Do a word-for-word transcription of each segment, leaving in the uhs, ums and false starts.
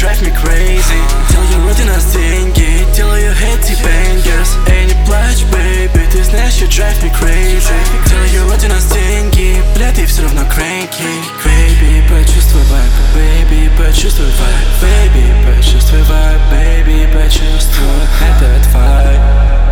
drive me crazy. Делаю ради нас деньги, делаю эти bangers. Эй, не плачь, baby, ты знаешь, you drive me crazy. Делаю ради нас деньги, бля, ты все равно cranky. Baby, почувствуй vibe, baby, почувствуй vibe, baby, почувствуй vibe, baby, почувствуй этот vibe.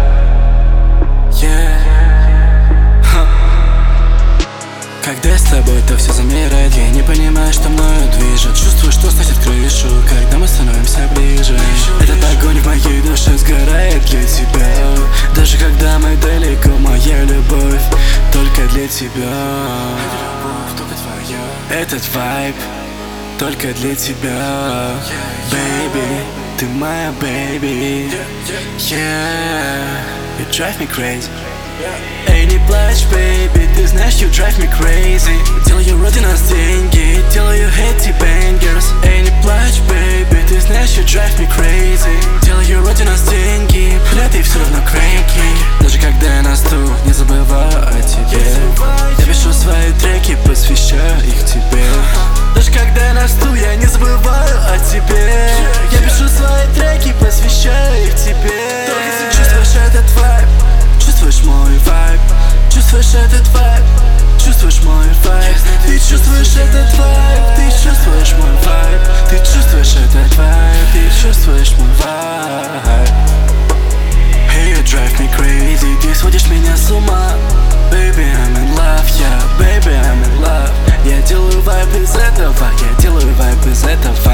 Yeah. Huh. Когда с тобой, то все замирает. Я не понимаю, что мною движет. Чувствую, что сносит крышу, когда мы становимся ближе. Этот огонь в моей душе сгорает для тебя. Даже когда мы далеко, моя любовь только для тебя. Этот вайб только для тебя. Baby, ты моя baby. Yeah, you drive me crazy. Эй, не плачь, baby, ты знаешь, you drive me crazy. Делаю ради нас деньги, делаю эти bangers. Эй, не плачь, baby, ты знаешь, you drive me crazy. Делаю ради нас деньги, бля, ты все равно cranky. Даже когда я насту, не забываю о тебе. Я пишу свои треки, посвящаю их тебе. Даже когда я насту, я не забываю о тебе. Я пишу свои треки, посвящаю их тебе. Только ты чувствуешь этот вайб, чувствуешь мой вайб, чувствуешь этот вайб, чувствуешь мой вайб. Ты чувствуешь этот вайб, ты чувствуешь мой вайб, ты чувствуешь этот вайб, ты чувствуешь мой вайб. Hey, you drive me crazy, ты сводишь меня с ума. Baby, I'm in love, yeah, baby, I'm in love. Я делаю вайб из этого, я делаю вайб из этого.